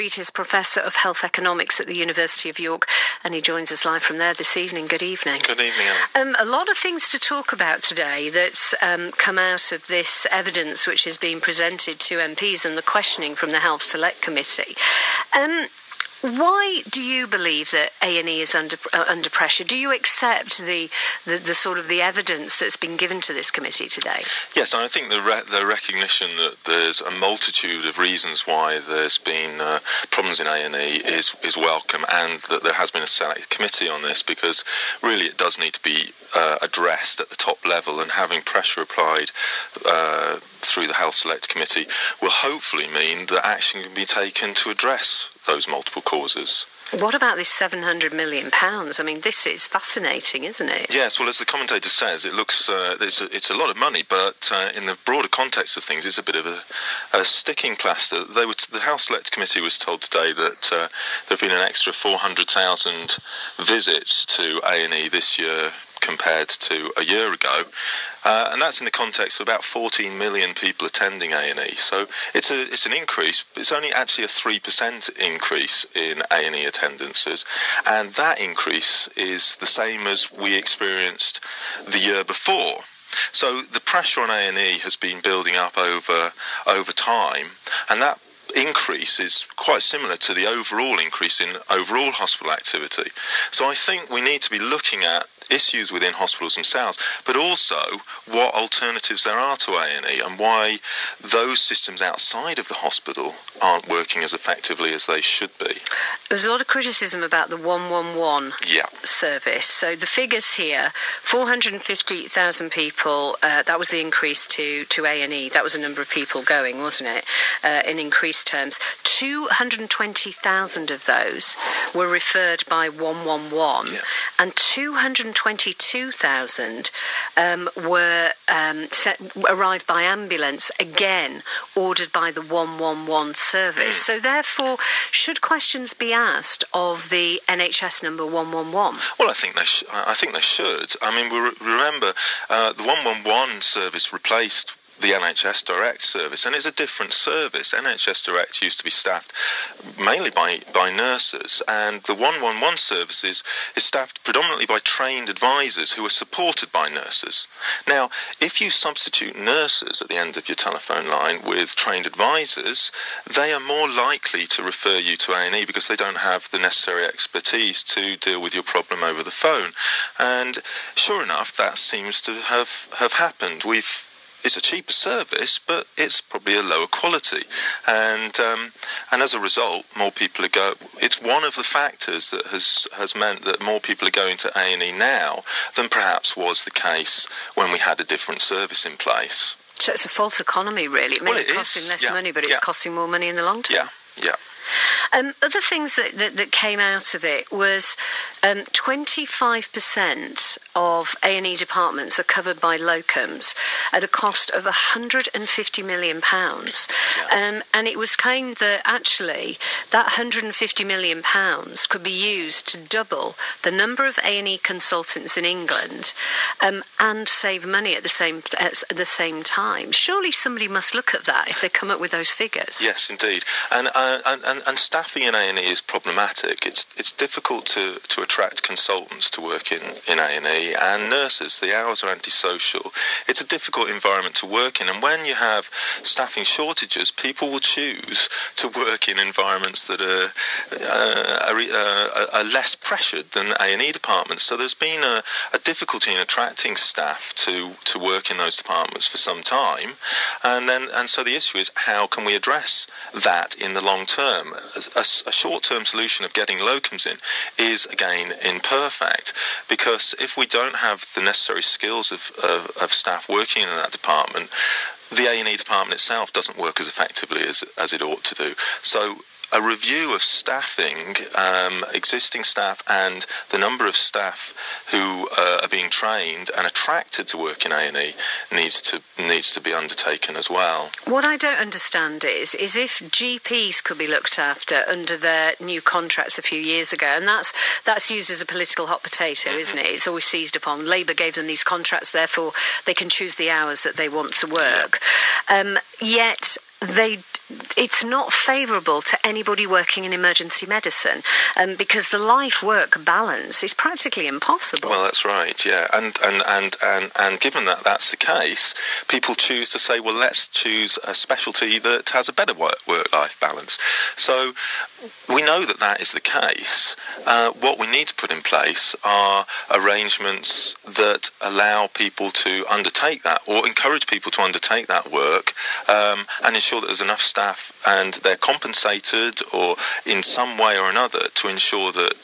Is Professor of Health Economics at the University of York, and he joins us live from there this evening. Good evening. Good evening, Ellen. A lot of things to talk about today that's come out of this evidence which is being presented to MPs and the questioning from the Health Select Committee. Why do you believe that A&E is under pressure? Do you accept the sort of the evidence that's been given to this committee today? Yes, I think the recognition that there's a multitude of reasons why there's been problems in A&E is welcome, and that there has been a select committee on this, because really it does need to be addressed at the top level, and having pressure applied through the Health Select Committee will hopefully mean that action can be taken to address those multiple causes. What about this £700 million? I mean, this is fascinating, isn't it? Yes, well, as the commentator says, it looks it's a lot of money, but in the broader context of things, it's a bit of a sticking plaster. The Health Select Committee was told today that there have been an extra 400,000 visits to A&E this year compared to a year ago, and that's in the context of about 14 million people attending A&E. So it's an increase. It's only actually a 3% increase in A&E attendances, and that increase is the same as we experienced the year before. So the pressure on A&E has been building up over time, and that increase is quite similar to the overall increase in overall hospital activity. So I think we need to be looking at issues within hospitals themselves, but also what alternatives there are to A&E and why those systems outside of the hospital aren't working as effectively as they should be. There's a lot of criticism about the 111 service. So the figures here, 450,000 people, that was the increase to A&E. That was the number of people going, wasn't it, in increased terms. 220,000 of those were referred by 111, and 222,000 arrived by ambulance, again ordered by the 111 service. So therefore, should questions be asked of the NHS number 111? Well, I think they should. I mean, remember the 111 service replaced the NHS Direct service, and it's a different service. NHS Direct used to be staffed mainly by nurses, and the 111 service is staffed predominantly by trained advisors who are supported by nurses. Now, if you substitute nurses at the end of your telephone line with trained advisors, they are more likely to refer you to A&E because they don't have the necessary expertise to deal with your problem over the phone. And sure enough, that seems to have happened. It's a cheaper service, but it's probably a lower quality, and as a result, more people are going. It's one of the factors that has meant that more people are going to A&E now than perhaps was the case when we had a different service in place. So it's a false economy, really. It may be costing less money, but it's costing more money in the long term. Yeah. Other things that came out of it was 25% of A&E departments are covered by locums at a cost of £150 million. And it was claimed that actually that £150 million could be used to double the number of A&E consultants in England and save money at the same time. Surely somebody must look at that if they come up with those figures. Yes, indeed. And staffing in A&E is problematic. It's difficult to attract consultants to work in A&E, and nurses. The hours are antisocial. It's a difficult environment to work in, and when you have staffing shortages, people will choose to work in environments that are less pressured than A&E departments. So there's been a difficulty in attracting staff to work in those departments for some time, and so the issue is, how can we address that in the long term? A short-term solution of getting locums in is, again, imperfect, because if we don't have the necessary skills of staff working in that department, the A&E department itself doesn't work as effectively as it ought to do. So a review of staffing, existing staff, and the number of staff who are being trained and attracted to work in A&E needs to be undertaken as well. What I don't understand is if GPs could be looked after under their new contracts a few years ago, and that's used as a political hot potato, isn't it? It's always seized upon. Labour gave them these contracts, therefore they can choose the hours that they want to work. Yet it's not favourable to anybody working in emergency medicine, because the life-work balance is practically impossible. Well, that's right, yeah, and given that that's the case, people choose to say, well, let's choose a specialty that has a better work-life balance. So we know that that is the case. What we need to put in place are arrangements that allow people to undertake that, or encourage people to undertake that work, and ensure that there's enough staff and they're compensated or in some way or another to ensure that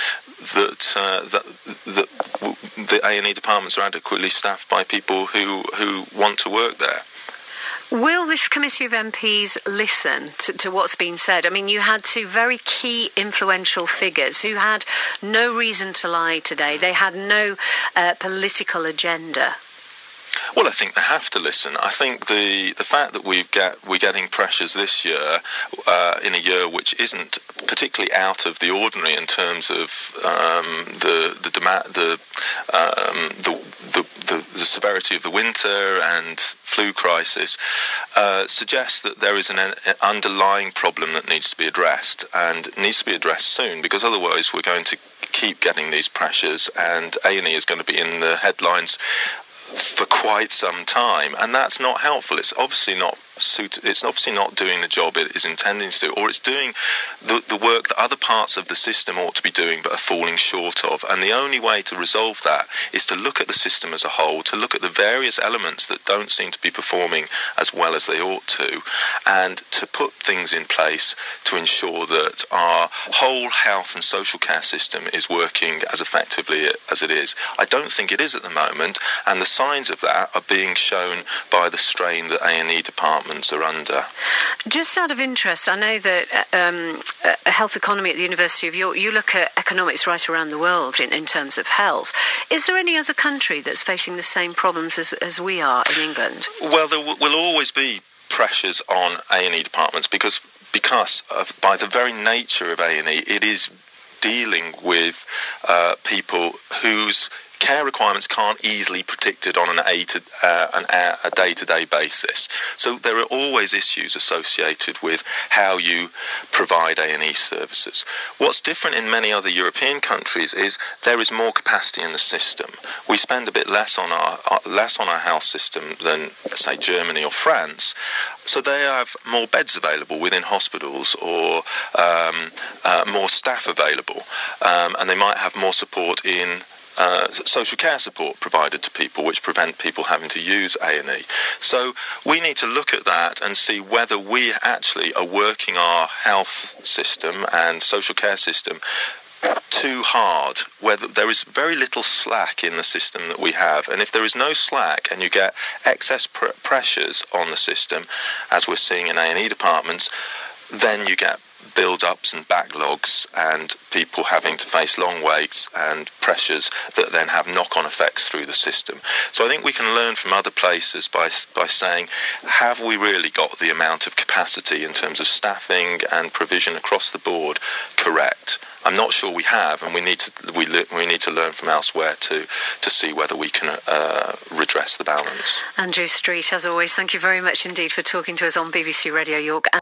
the A&E departments are adequately staffed by people who want to work there. Will this committee of MPs listen to what's been said? I mean, you had two very key influential figures who had no reason to lie today. They had no political agenda. Well, I think they have to listen. I think the fact that we're getting pressures this year, in a year which isn't particularly out of the ordinary in terms of the severity of the winter and flu crisis, suggests that there is an underlying problem that needs to be addressed, and it needs to be addressed soon, because otherwise we're going to keep getting these pressures, and A&E is going to be in the headlines for quite some time, and that's not helpful. It's obviously not doing the job it is intending to do, or it's doing the work that other parts of the system ought to be doing but are falling short of. And the only way to resolve that is to look at the system as a whole, to look at the various elements that don't seem to be performing as well as they ought to, and to put things in place to ensure that our whole health and social care system is working as effectively as it is. I don't think it is at the moment, and the signs of that are being shown by the strain that A&E departments are under. Just out of interest, I know that health economy at the University of York, you look at economics right around the world in terms of health. Is there any other country that's facing the same problems as we are in England? Well, there will always be pressures on A&E departments because by the very nature of A&E, it is dealing with people whose care requirements can't easily be predicted on a day-to-day basis. So there are always issues associated with how you provide A&E services. What's different in many other European countries is there is more capacity in the system. We spend a bit less on our health system than, say, Germany or France. So they have more beds available within hospitals, or more staff available, and they might have more support in social care support provided to people, which prevent people having to use A&E. So we need to look at that and see whether we actually are working our health system and social care system too hard, whether there is very little slack in the system that we have. And if there is no slack and you get excess pressures on the system, as we're seeing in A&E departments, then you get build-ups and backlogs and people having to face long waits and pressures that then have knock-on effects through the system. So I think we can learn from other places by saying, have we really got the amount of capacity in terms of staffing and provision across the board correct? I'm not sure we have, and we need to learn from elsewhere to see whether we can redress the balance. Andrew Street, as always, thank you very much indeed for talking to us on BBC Radio York.